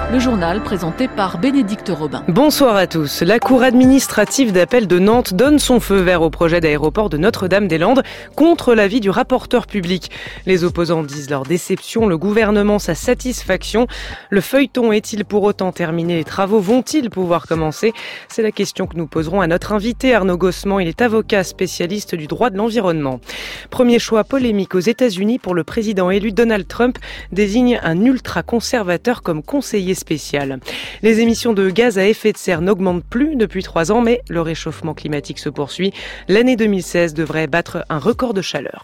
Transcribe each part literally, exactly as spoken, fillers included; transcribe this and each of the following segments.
Le journal présenté par Bénédicte Robin. Bonsoir à tous. La Cour administrative d'appel de Nantes donne son feu vert au projet d'aéroport de Notre-Dame-des-Landes contre l'avis du rapporteur public. Les opposants disent leur déception, le gouvernement sa satisfaction. Le feuilleton est-il pour autant terminé? Les travaux vont-ils pouvoir commencer? C'est la question que nous poserons à notre invité Arnaud Gossement. Il est avocat spécialiste du droit de l'environnement. Premier choix polémique aux États-Unis pour le président élu. Donald Trump désigne un ultra-conservateur comme conseiller spécial. Les émissions de gaz à effet de serre n'augmentent plus depuis trois ans, mais le réchauffement climatique se poursuit. L'année deux mille seize devrait battre un record de chaleur.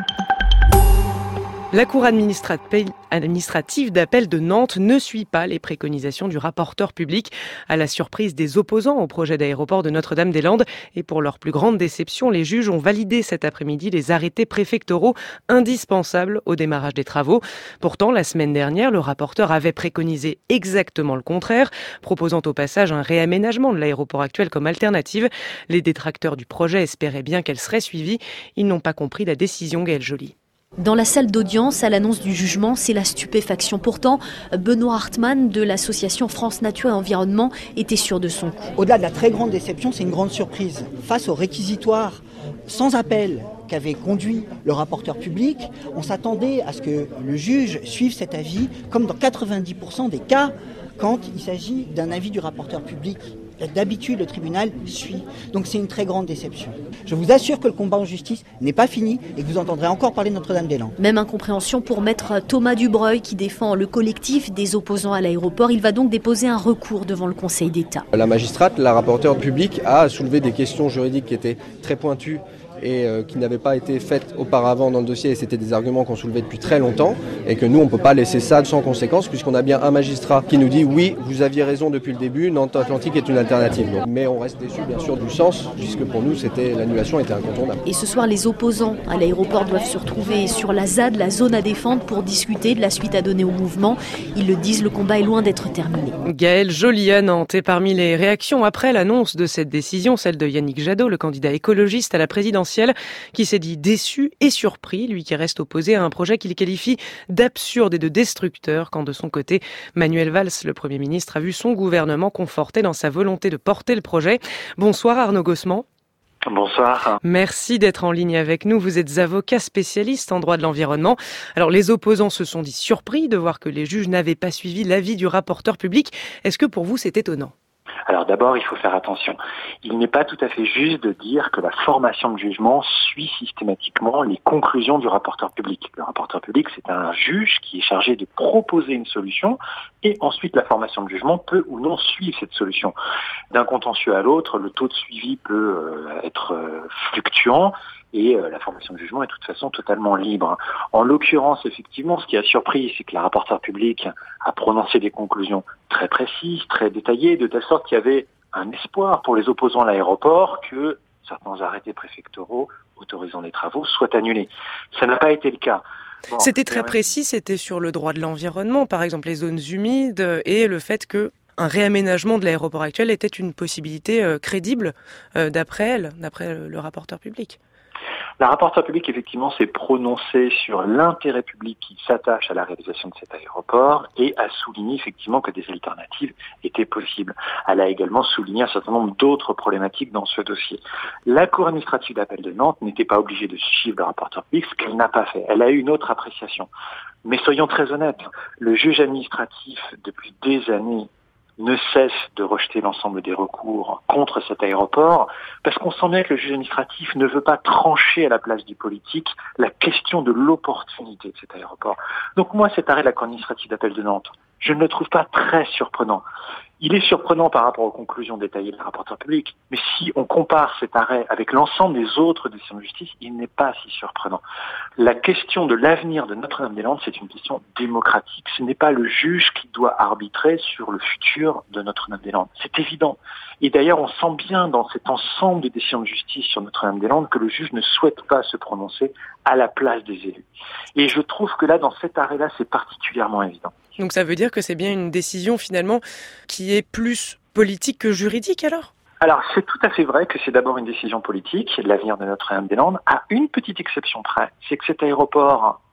La Cour administrative d'appel de Nantes ne suit pas les préconisations du rapporteur public, à la surprise des opposants au projet d'aéroport de Notre-Dame-des-Landes. Et pour leur plus grande déception, les juges ont validé cet après-midi les arrêtés préfectoraux indispensables au démarrage des travaux. Pourtant, la semaine dernière, le rapporteur avait préconisé exactement le contraire, proposant au passage un réaménagement de l'aéroport actuel comme alternative. Les détracteurs du projet espéraient bien qu'elle serait suivie. Ils n'ont pas compris la décision, Gaëlle Joly. Dans la salle d'audience, à l'annonce du jugement, c'est la stupéfaction. Pourtant, Benoît Hartmann de l'association France Nature et Environnement était sûr de son coup. Au-delà de la très grande déception, c'est une grande surprise. Face au réquisitoire sans appel qu'avait conduit le rapporteur public, on s'attendait à ce que le juge suive cet avis, comme dans quatre-vingt-dix pour cent des cas, quand il s'agit d'un avis du rapporteur public. D'habitude, le tribunal suit. Donc c'est une très grande déception. Je vous assure que le combat en justice n'est pas fini et que vous entendrez encore parler de Notre-Dame-des-Landes. Même incompréhension pour maître Thomas Dubreuil qui défend le collectif des opposants à l'aéroport. Il va donc déposer un recours devant le Conseil d'État. La magistrate, la rapporteure publique, a soulevé des questions juridiques qui étaient très pointues et euh, qui n'avaient pas été faites auparavant dans le dossier, et c'était des arguments qu'on soulevait depuis très longtemps, et que nous, on ne peut pas laisser ça sans conséquence, puisqu'on a bien un magistrat qui nous dit « oui, vous aviez raison depuis le début, Nantes Atlantique est une alternative ». Mais on reste déçus, bien sûr, du sens, puisque pour nous, c'était, l'annulation était incontournable. Et ce soir, les opposants à l'aéroport doivent se retrouver sur la Z A D, la zone à défendre, pour discuter de la suite à donner au mouvement. Ils le disent, le combat est loin d'être terminé. Gaëlle Joly à Nantes. Et parmi les réactions après l'annonce de cette décision, celle de Yannick Jadot, le candidat écologiste à la présidentielle, qui s'est dit déçu et surpris, lui qui reste opposé à un projet qu'il qualifie d'absurde et de destructeur, quand de son côté, Manuel Valls, le Premier ministre, a vu son gouvernement conforté dans sa volonté de porter le projet. Bonsoir Arnaud Gossement. Bonsoir. Merci d'être en ligne avec nous. Vous êtes avocat spécialiste en droit de l'environnement. Alors les opposants se sont dit surpris de voir que les juges n'avaient pas suivi l'avis du rapporteur public. Est-ce que pour vous c'est étonnant ? Alors d'abord, il faut faire attention. Il n'est pas tout à fait juste de dire que la formation de jugement suit systématiquement les conclusions du rapporteur public. Le rapporteur public, c'est un juge qui est chargé de proposer une solution et ensuite la formation de jugement peut ou non suivre cette solution. D'un contentieux à l'autre, le taux de suivi peut euh, être euh, fluctuant. Et euh, la formation de jugement est de toute façon totalement libre. En l'occurrence, effectivement, ce qui a surpris, c'est que la rapporteure publique a prononcé des conclusions très précises, très détaillées, de telle sorte qu'il y avait un espoir pour les opposants à l'aéroport que certains arrêtés préfectoraux autorisant les travaux soient annulés. Ça n'a pas été le cas. Bon, c'était très précis, c'était sur le droit de l'environnement, par exemple les zones humides et le fait que un réaménagement de l'aéroport actuel était une possibilité euh, crédible euh, d'après elle, d'après le, le rapporteur public. La rapporteure publique, effectivement, s'est prononcée sur l'intérêt public qui s'attache à la réalisation de cet aéroport et a souligné effectivement que des alternatives étaient possibles. Elle a également souligné un certain nombre d'autres problématiques dans ce dossier. La Cour administrative d'appel de Nantes n'était pas obligée de suivre le rapporteur public, ce qu'elle n'a pas fait. Elle a eu une autre appréciation. Mais soyons très honnêtes, le juge administratif, depuis des années, ne cesse de rejeter l'ensemble des recours contre cet aéroport, parce qu'on sent bien que le juge administratif ne veut pas trancher à la place du politique la question de l'opportunité de cet aéroport. Donc moi, cet arrêt de la Cour administrative d'appel de Nantes, je ne le trouve pas très surprenant. Il est surprenant par rapport aux conclusions détaillées du rapporteur public, mais si on compare cet arrêt avec l'ensemble des autres décisions de justice, il n'est pas si surprenant. La question de l'avenir de Notre-Dame-des-Landes, c'est une question démocratique. Ce n'est pas le juge qui doit arbitrer sur le futur de Notre-Dame-des-Landes. C'est évident. Et d'ailleurs, on sent bien dans cet ensemble de décisions de justice sur Notre-Dame-des-Landes que le juge ne souhaite pas se prononcer à la place des élus. Et je trouve que là, dans cet arrêt-là, c'est particulièrement évident. Donc ça veut dire que c'est bien une décision finalement qui est plus politique que juridique alors ? Alors, c'est tout à fait vrai que c'est d'abord une décision politique, l'avenir de Notre-Dame-des-Landes, à une petite exception près. C'est que cet aéroport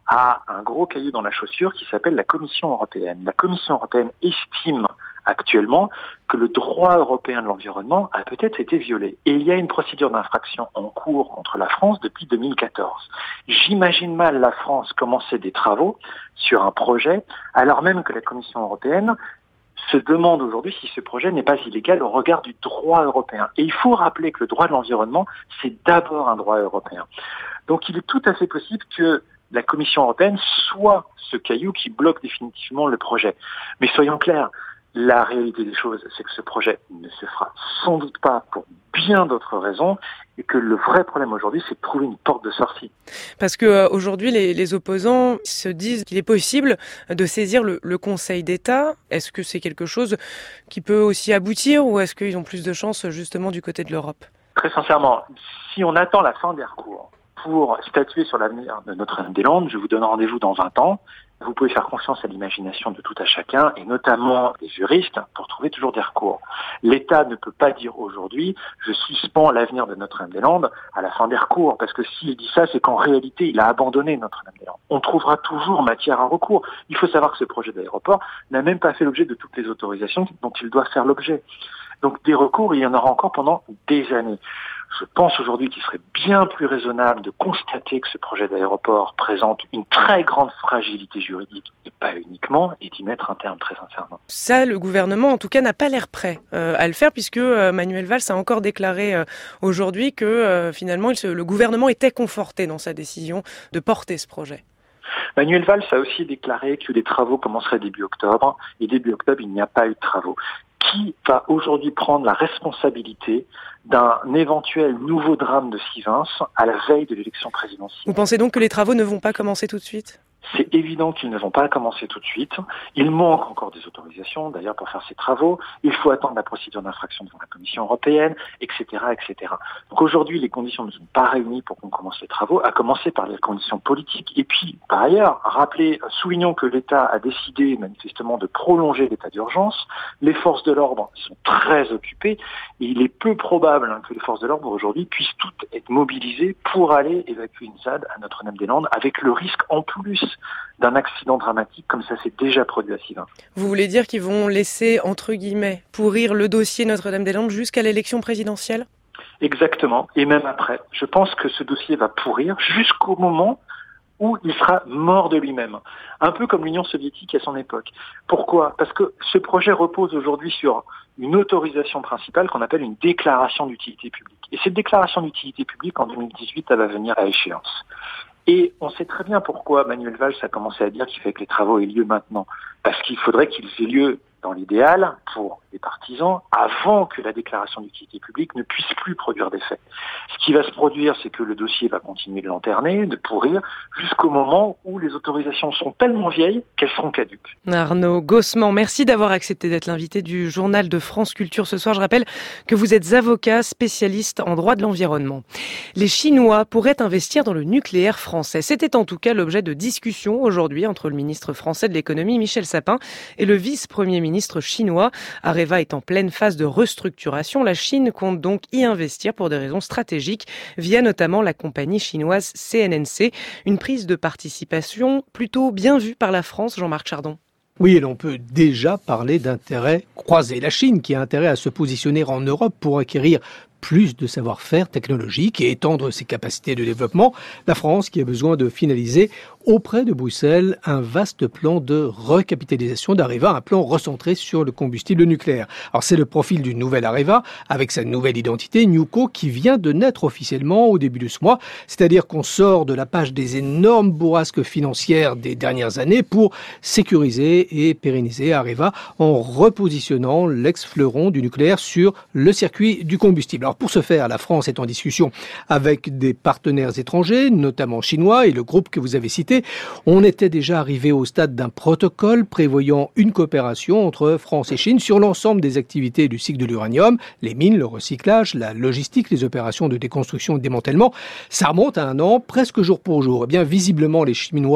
a un gros caillou dans la chaussure qui s'appelle la Commission européenne. La Commission européenne estime actuellement que le droit européen de l'environnement a peut-être été violé. Et il y a une procédure d'infraction en cours contre la France depuis deux mille quatorze. J'imagine mal la France commencer des travaux sur un projet alors même que la Commission européenne se demande aujourd'hui si ce projet n'est pas illégal au regard du droit européen. Et il faut rappeler que le droit de l'environnement, c'est d'abord un droit européen. Donc il est tout à fait possible que la Commission européenne soit ce caillou qui bloque définitivement le projet. Mais soyons clairs, la réalité des choses, c'est que ce projet ne se fera sans doute pas pour bien d'autres raisons et que le vrai problème aujourd'hui, c'est de trouver une porte de sortie. Parce que euh, aujourd'hui, les, les opposants se disent qu'il est possible de saisir le, le Conseil d'État. Est-ce que c'est quelque chose qui peut aussi aboutir ou est-ce qu'ils ont plus de chances justement du côté de l'Europe ? Très sincèrement, si on attend la fin des recours pour statuer sur l'avenir de Notre-Dame-des-Landes, je vous donne rendez-vous dans vingt ans. Vous pouvez faire confiance à l'imagination de tout à chacun, et notamment des juristes, pour trouver toujours des recours. L'État ne peut pas dire aujourd'hui « je suspends l'avenir de Notre-Dame-des-Landes à la fin des recours », parce que s'il dit ça, c'est qu'en réalité, il a abandonné Notre-Dame-des-Landes. On trouvera toujours matière à recours. Il faut savoir que ce projet d'aéroport n'a même pas fait l'objet de toutes les autorisations dont il doit faire l'objet. Donc des recours, il y en aura encore pendant des années. Je pense aujourd'hui qu'il serait bien plus raisonnable de constater que ce projet d'aéroport présente une très grande fragilité juridique, et pas uniquement, et d'y mettre un terme très sincèrement. Ça, le gouvernement, en tout cas, n'a pas l'air prêt euh, à le faire, puisque euh, Manuel Valls a encore déclaré euh, aujourd'hui que euh, finalement, il se, le gouvernement était conforté dans sa décision de porter ce projet. Manuel Valls a aussi déclaré que les travaux commenceraient début octobre, et début octobre, il n'y a pas eu de travaux. Qui va aujourd'hui prendre la responsabilité d'un éventuel nouveau drame de Sivens à la veille de l'élection présidentielle? Vous pensez donc que les travaux ne vont pas commencer tout de suite ? C'est évident qu'ils ne vont pas commencer tout de suite. Il manque encore des autorisations, d'ailleurs, pour faire ces travaux. Il faut attendre la procédure d'infraction devant la Commission européenne, et cetera, et cetera. Donc aujourd'hui, les conditions ne sont pas réunies pour qu'on commence les travaux, à commencer par les conditions politiques. Et puis, par ailleurs, rappelez, soulignons que l'État a décidé manifestement de prolonger l'état d'urgence. Les forces de l'ordre sont très occupées et il est peu probable hein, que les forces de l'ordre aujourd'hui puissent toutes être mobilisées pour aller évacuer une ZAD à Notre-Dame-des-Landes, avec le risque en plus d'un accident dramatique comme ça s'est déjà produit à Sivens. Vous voulez dire qu'ils vont laisser, entre guillemets, pourrir le dossier Notre-Dame-des-Landes jusqu'à l'élection présidentielle ? Exactement, et même après. Je pense que ce dossier va pourrir jusqu'au moment où il sera mort de lui-même. Un peu comme l'Union soviétique à son époque. Pourquoi ? Parce que ce projet repose aujourd'hui sur une autorisation principale qu'on appelle une déclaration d'utilité publique. Et cette déclaration d'utilité publique, en deux mille dix-huit, elle va venir à échéance. Et on sait très bien pourquoi Manuel Valls a commencé à dire qu'il fallait que les travaux aient lieu maintenant. Parce qu'il faudrait qu'ils aient lieu dans l'idéal, pour les partisans, avant que la déclaration d'utilité publique ne puisse plus produire d'effet. Ce qui va se produire, c'est que le dossier va continuer de lanterner, de pourrir, jusqu'au moment où les autorisations sont tellement vieilles qu'elles seront caduques. Arnaud Gossement, merci d'avoir accepté d'être l'invité du journal de France Culture ce soir. Je rappelle que vous êtes avocat spécialiste en droit de l'environnement. Les Chinois pourraient investir dans le nucléaire français. C'était en tout cas l'objet de discussions aujourd'hui entre le ministre français de l'économie, Michel Sapin, et le vice-premier ministre chinois. Areva est en pleine phase de restructuration. La Chine compte donc y investir pour des raisons stratégiques, via notamment la compagnie chinoise C N N C. Une prise de participation plutôt bien vue par la France, Jean-Marc Chardon. Oui, et l'on peut déjà parler d'intérêts croisés. La Chine qui a intérêt à se positionner en Europe pour acquérir plus de savoir-faire technologique et étendre ses capacités de développement. La France qui a besoin de finaliser auprès de Bruxelles un vaste plan de recapitalisation d'Areva, un plan recentré sur le combustible nucléaire. Alors c'est le profil du nouvel Areva avec sa nouvelle identité Newco qui vient de naître officiellement au début de ce mois. C'est-à-dire qu'on sort de la page des énormes bourrasques financières des dernières années pour sécuriser et pérenniser Areva en repositionnant l'ex-fleuron du nucléaire sur le circuit du combustible. Alors pour ce faire, la France est en discussion avec des partenaires étrangers, notamment chinois et le groupe que vous avez cité. On était déjà arrivé au stade d'un protocole prévoyant une coopération entre France et Chine sur l'ensemble des activités du cycle de l'uranium, les mines, le recyclage, la logistique, les opérations de déconstruction et de démantèlement. Ça remonte à un an, presque jour pour jour. Eh bien, visiblement, les Chinois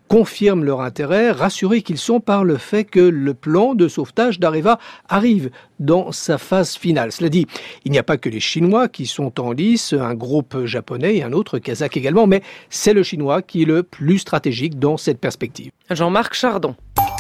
confirment leur intérêt, rassurés qu'ils sont par le fait que le plan de sauvetage d'Areva arrive dans sa phase finale. Cela dit, il n'y a pas que les Chinois qui sont en lice, un groupe japonais et un autre kazakh également, mais c'est le chinois qui est le plus stratégique dans cette perspective. Jean-Marc Chardon.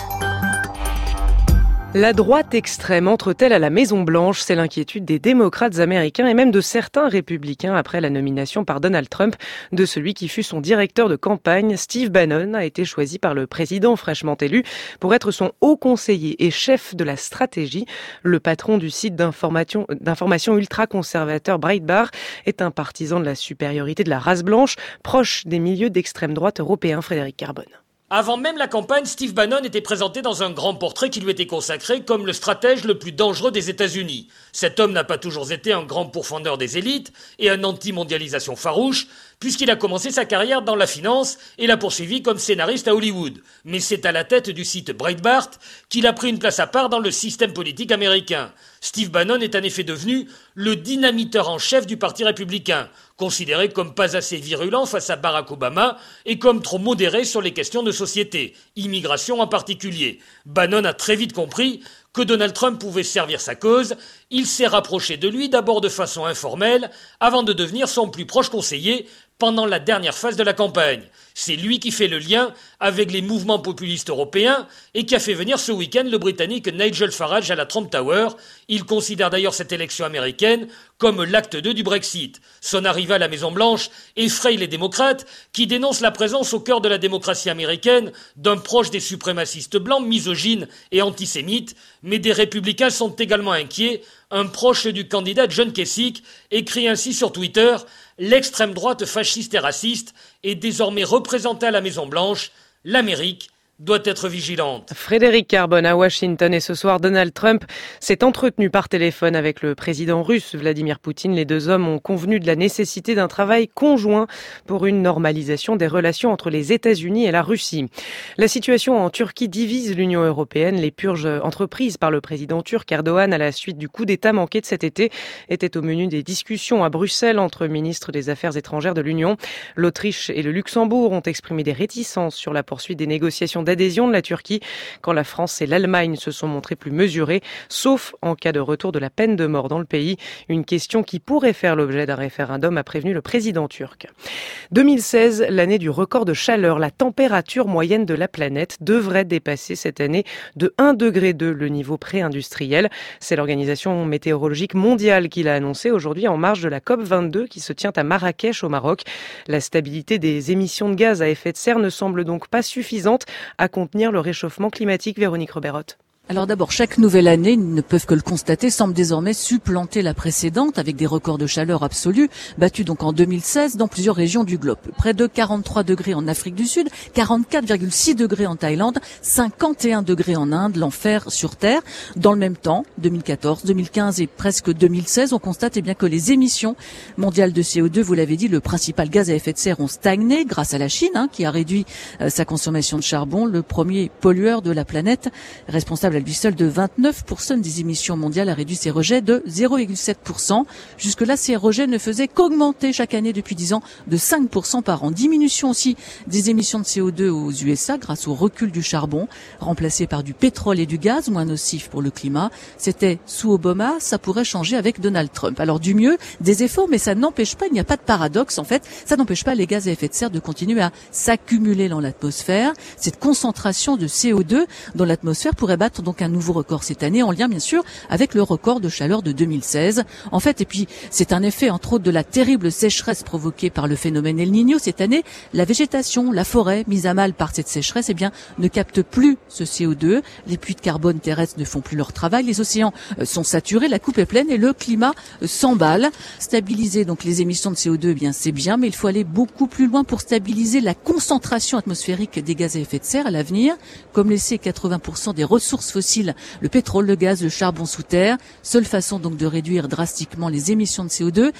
La droite extrême entre-t-elle à la Maison-Blanche? C'est l'inquiétude des démocrates américains et même de certains républicains après la nomination par Donald Trump de celui qui fut son directeur de campagne. Steve Bannon a été choisi par le président fraîchement élu pour être son haut conseiller et chef de la stratégie. Le patron du site d'information, d'information ultra-conservateur Breitbart est un partisan de la supériorité de la race blanche, proche des milieux d'extrême droite européens. Frédéric Carbone. Avant même la campagne, Steve Bannon était présenté dans un grand portrait qui lui était consacré comme le stratège le plus dangereux des États-Unis. Cet homme n'a pas toujours été un grand pourfendeur des élites et un anti-mondialisation farouche, puisqu'il a commencé sa carrière dans la finance et l'a poursuivi comme scénariste à Hollywood. Mais c'est à la tête du site Breitbart qu'il a pris une place à part dans le système politique américain. Steve Bannon est en effet devenu le dynamiteur en chef du Parti républicain, considéré comme pas assez virulent face à Barack Obama et comme trop modéré sur les questions de société, immigration en particulier. Bannon a très vite compris que Donald Trump pouvait servir sa cause. Il s'est rapproché de lui d'abord de façon informelle avant de devenir son plus proche conseiller pendant la dernière phase de la campagne. C'est lui qui fait le lien avec les mouvements populistes européens et qui a fait venir ce week-end le Britannique Nigel Farage à la Trump Tower. Il considère d'ailleurs cette élection américaine comme l'acte deux du Brexit. Son arrivée à la Maison-Blanche effraie les démocrates qui dénoncent la présence au cœur de la démocratie américaine d'un proche des suprémacistes blancs, misogynes et antisémites, mais des républicains sont également inquiets. Un proche du candidat John Kasich écrit ainsi sur Twitter « L'extrême droite fasciste et raciste est désormais représentée à la Maison-Blanche. L'Amérique doit être vigilante. » Frédéric Carbone à Washington. Et ce soir, Donald Trump s'est entretenu par téléphone avec le président russe Vladimir Poutine. Les deux hommes ont convenu de la nécessité d'un travail conjoint pour une normalisation des relations entre les États-Unis et la Russie. La situation en Turquie divise l'Union européenne. Les purges entreprises par le président turc Erdogan à la suite du coup d'État manqué de cet été étaient au menu des discussions à Bruxelles entre ministres des Affaires étrangères de l'Union. L'Autriche et le Luxembourg ont exprimé des réticences sur la poursuite des négociations d'adhésion de la Turquie, quand la France et l'Allemagne se sont montrées plus mesurées, sauf en cas de retour de la peine de mort dans le pays. Une question qui pourrait faire l'objet d'un référendum, a prévenu le président turc. deux mille seize, l'année du record de chaleur. La température moyenne de la planète devrait dépasser cette année de un degré deux le niveau pré-industriel. C'est l'Organisation météorologique mondiale qui l'a annoncé aujourd'hui en marge de la COP vingt-deux qui se tient à Marrakech au Maroc. La stabilité des émissions de gaz à effet de serre ne semble donc pas suffisante à contenir le réchauffement climatique. Véronique Roberotte. Alors d'abord, chaque nouvelle année, ils ne peuvent que le constater, semble désormais supplanter la précédente avec des records de chaleur absolus battus donc en deux mille seize dans plusieurs régions du globe. Près de quarante-trois degrés en Afrique du Sud, quarante-quatre virgule six degrés en Thaïlande, cinquante et un degrés en Inde, l'enfer sur Terre. Dans le même temps, deux mille quatorze, deux mille quinze et presque deux mille seize, on constate eh bien que les émissions mondiales de C O deux, vous l'avez dit, le principal gaz à effet de serre, ont stagné grâce à la Chine hein, qui a réduit euh, sa consommation de charbon, le premier pollueur de la planète, responsable à lui seul de vingt-neuf pour cent des émissions mondiales, a réduit ses rejets de zéro virgule sept pour cent. Jusque-là, ces rejets ne faisaient qu'augmenter chaque année depuis dix ans de cinq pour cent par an. Diminution aussi des émissions de C O deux aux U S A grâce au recul du charbon, remplacé par du pétrole et du gaz, moins nocif pour le climat. C'était sous Obama, ça pourrait changer avec Donald Trump. Alors du mieux, des efforts, mais ça n'empêche pas, il n'y a pas de paradoxe en fait, ça n'empêche pas les gaz à effet de serre de continuer à s'accumuler dans l'atmosphère. Cette concentration de C O deux dans l'atmosphère pourrait battre donc un nouveau record cette année, en lien bien sûr avec le record de chaleur de deux mille seize. En fait, et puis c'est un effet entre autres de la terrible sécheresse provoquée par le phénomène El Niño cette année. La végétation, la forêt, mise à mal par cette sécheresse, eh bien, ne capte plus ce C O deux. Les puits de carbone terrestres ne font plus leur travail. Les océans sont saturés, la coupe est pleine et le climat s'emballe. Stabiliser donc les émissions de C O deux, eh bien c'est bien, mais il faut aller beaucoup plus loin pour stabiliser la concentration atmosphérique des gaz à effet de serre à l'avenir. Comme laisser quatre-vingts pour cent des ressources fossiles, le pétrole, le gaz, le charbon sous terre. Seule façon donc de réduire drastiquement les émissions de C O deux.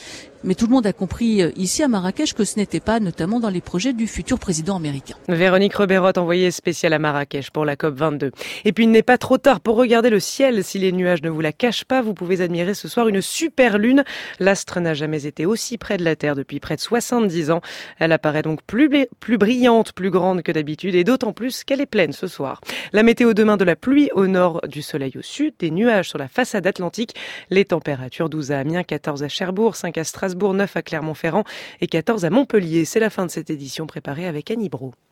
Mais tout le monde a compris ici à Marrakech que ce n'était pas notamment dans les projets du futur président américain. Véronique Reberotte, envoyée spéciale à Marrakech pour la COP vingt-deux. Et puis il n'est pas trop tard pour regarder le ciel. Si les nuages ne vous la cachent pas, vous pouvez admirer ce soir une super lune. L'astre n'a jamais été aussi près de la Terre depuis près de soixante-dix ans. Elle apparaît donc plus, plus brillante, plus grande que d'habitude et d'autant plus qu'elle est pleine ce soir. La météo demain, de la pluie au nord, du soleil au sud, des nuages sur la façade atlantique. Les températures douze à Amiens, quatorze à Cherbourg, cinq à Strasbourg, neuf à Clermont-Ferrand et quatorze à Montpellier. C'est la fin de cette édition préparée avec Annie Brault.